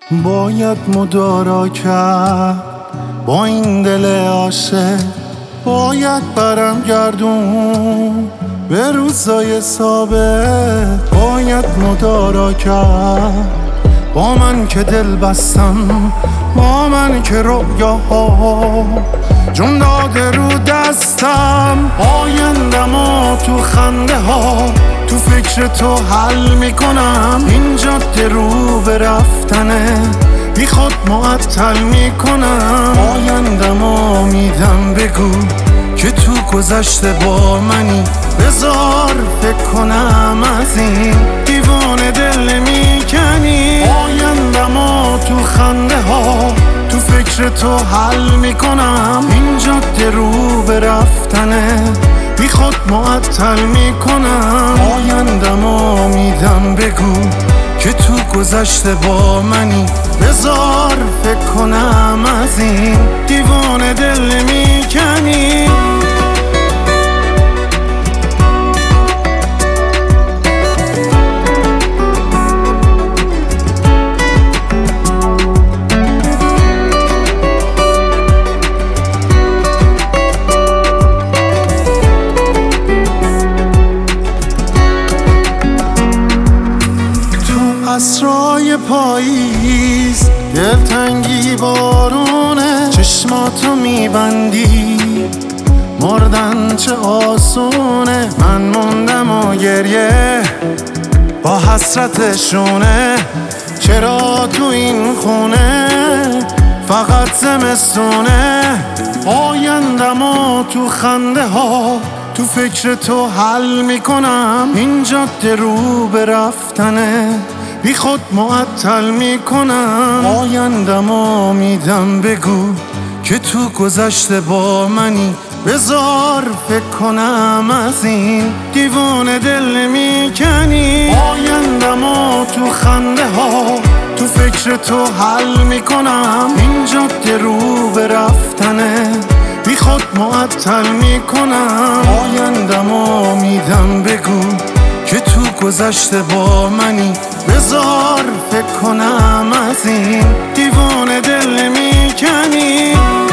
باید مدارا کرد با این دل عاشق، باید برم گردون به روزای ثابت، باید مدارا کرد با من که دل بستم، با من که رؤیاها جون داده رو دستم. آیندم و تو خنده ها تو فکر تو حل میکنم، این جاده رو به رفتنه بی خود معطل میکنم. آیندم و میدم بگو که تو گذشته با منی، بذار فکر کنم از این دیوانه دل میکنی. آیندم و تو خنده ها تو فکر تو حل میکنم، این جاده رو به رفتنه بی خود معطل میکنم. آیندم و میدم بگو که تو گذشته با منی، بذار فکر کنم از این دیوانه دل میکنی. عصرای پاییز دلتنگی بارونه، چشماتو میبندی مردن چه آسونه. من موندم و گریه با حسرتشونه، چرا تو این خونه فقط زمستونه. آیندم و تو خنده ها تو فکر تو حل میکنم، این جاده رو به رفتنه بی خود معطل میکنم. آیندم و میدم بگو که تو گذشته با منی، بذار فکر کنم از این دیوانه دل میکنی. آیندم و تو خنده ها تو فکر تو حل میکنم، این جاده رو به رفتنه بی خود معطل میکنم. آیندم و میدم بگو که تو گذشته با منی، بذار فکر کنم از این دیوانه دل میکنی.